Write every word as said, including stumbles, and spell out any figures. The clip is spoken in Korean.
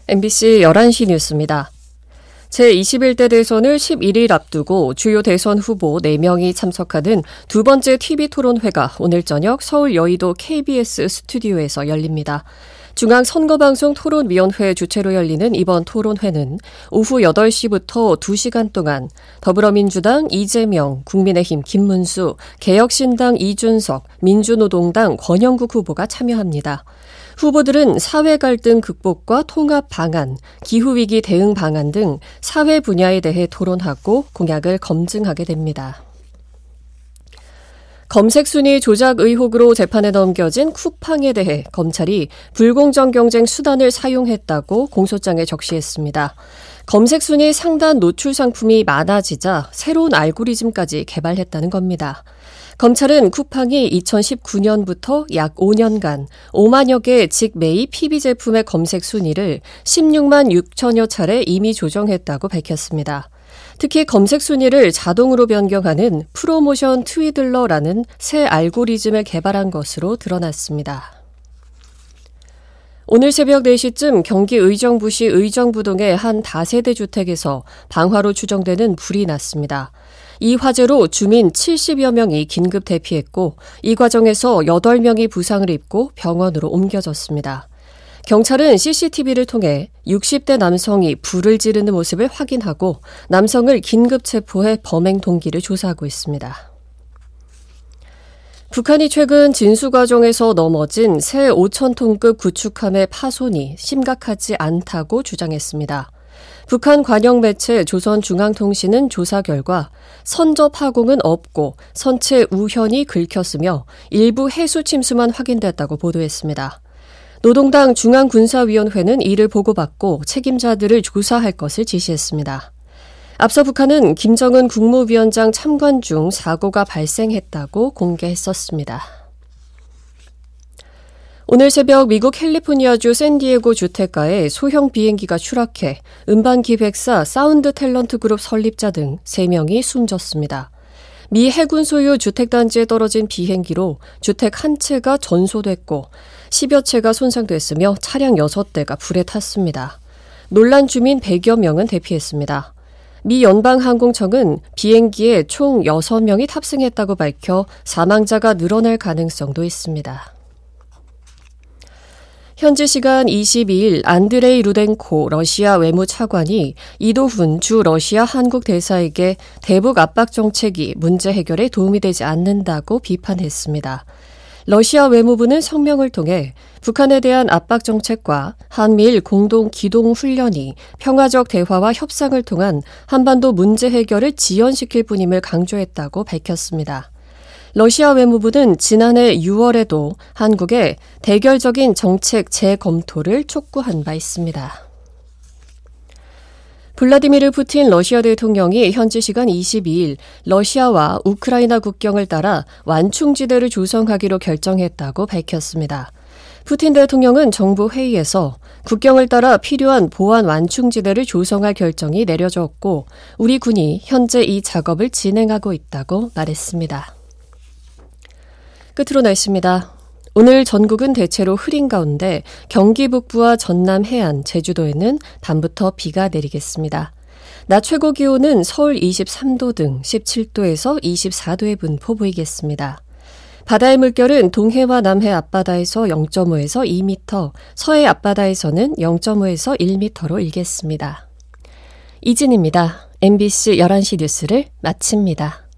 엠비씨 열한 시 뉴스입니다. 제이십일 대 대선을 십일 일 앞두고 주요 대선 후보 네 명이 참석하는 두 번째 티비 토론회가 오늘 저녁 서울 여의도 케이비에스 스튜디오에서 열립니다. 중앙선거방송 토론위원회 주최로 열리는 이번 토론회는 오후 여덟 시부터 두 시간 동안 더불어민주당 이재명, 국민의힘 김문수, 개혁신당 이준석, 민주노동당 권영국 후보가 참여합니다. 후보들은 사회 갈등 극복과 통합 방안, 기후위기 대응 방안 등 사회 분야에 대해 토론하고 공약을 검증하게 됩니다. 검색 순위 조작 의혹으로 재판에 넘겨진 쿠팡에 대해 검찰이 불공정 경쟁 수단을 사용했다고 공소장에 적시했습니다. 검색 순위 상단 노출 상품이 많아지자 새로운 알고리즘까지 개발했다는 겁니다. 검찰은 쿠팡이 이천십구 년부터 약 오 년간 오만여 개 직매입 피비 제품의 검색 순위를 십육만 육천여 차례 이미 조정했다고 밝혔습니다. 특히 검색 순위를 자동으로 변경하는 프로모션 트위들러라는 새 알고리즘을 개발한 것으로 드러났습니다. 오늘 새벽 네 시쯤 경기 의정부시 의정부동의 한 다세대 주택에서 방화로 추정되는 불이 났습니다. 이 화재로 주민 칠십여 명이 긴급 대피했고 이 과정에서 여덟 명이 부상을 입고 병원으로 옮겨졌습니다. 경찰은 씨씨티비를 통해 육십 대 남성이 불을 지르는 모습을 확인하고 남성을 긴급 체포해 범행 동기를 조사하고 있습니다. 북한이 최근 진수 과정에서 넘어진 새 오천 톤급 구축함의 파손이 심각하지 않다고 주장했습니다. 북한 관영 매체 조선중앙통신은 조사 결과 선접 하공은 없고 선체 우현이 긁혔으며 일부 해수 침수만 확인됐다고 보도했습니다. 노동당 중앙군사위원회는 이를 보고받고 책임자들을 조사할 것을 지시했습니다. 앞서 북한은 김정은 국무위원장 참관 중 사고가 발생했다고 공개했었습니다. 오늘 새벽 미국 캘리포니아주 샌디에고 주택가에 소형 비행기가 추락해 음반 기획사 사운드 탤런트 그룹 설립자 등 세 명이 숨졌습니다. 미 해군 소유 주택단지에 떨어진 비행기로 주택 한 채가 전소됐고 십여 채가 손상됐으며 차량 여섯 대가 불에 탔습니다. 놀란 주민 백여 명은 대피했습니다. 미 연방항공청은 비행기에 총 여섯 명이 탑승했다고 밝혀 사망자가 늘어날 가능성도 있습니다. 현지 시간 이십이 일 안드레이 루덴코 러시아 외무차관이 이도훈 주 러시아 한국 대사에게 대북 압박 정책이 문제 해결에 도움이 되지 않는다고 비판했습니다. 러시아 외무부는 성명을 통해 북한에 대한 압박 정책과 한미일 공동 기동 훈련이 평화적 대화와 협상을 통한 한반도 문제 해결을 지연시킬 뿐임을 강조했다고 밝혔습니다. 러시아 외무부는 지난해 유월에도 한국에 대결적인 정책 재검토를 촉구한 바 있습니다. 블라디미르 푸틴 러시아 대통령이 현지 시간 이십이 일 러시아와 우크라이나 국경을 따라 완충지대를 조성하기로 결정했다고 밝혔습니다. 푸틴 대통령은 정부 회의에서 국경을 따라 필요한 보안 완충지대를 조성할 결정이 내려졌고 우리 군이 현재 이 작업을 진행하고 있다고 말했습니다. 끝으로 날씨입니다. 오늘 전국은 대체로 흐린 가운데 경기 북부와 전남 해안, 제주도에는 밤부터 비가 내리겠습니다. 낮 최고 기온은 서울 이십삼 도 등 십칠 도에서 이십사 도의 분포 보이겠습니다. 바다의 물결은 동해와 남해 앞바다에서 영 점 오에서 이 미터, 서해 앞바다에서는 영 점 오에서 일 미터로 일겠습니다. 이진입니다. 엠비씨 열한 시 뉴스를 마칩니다.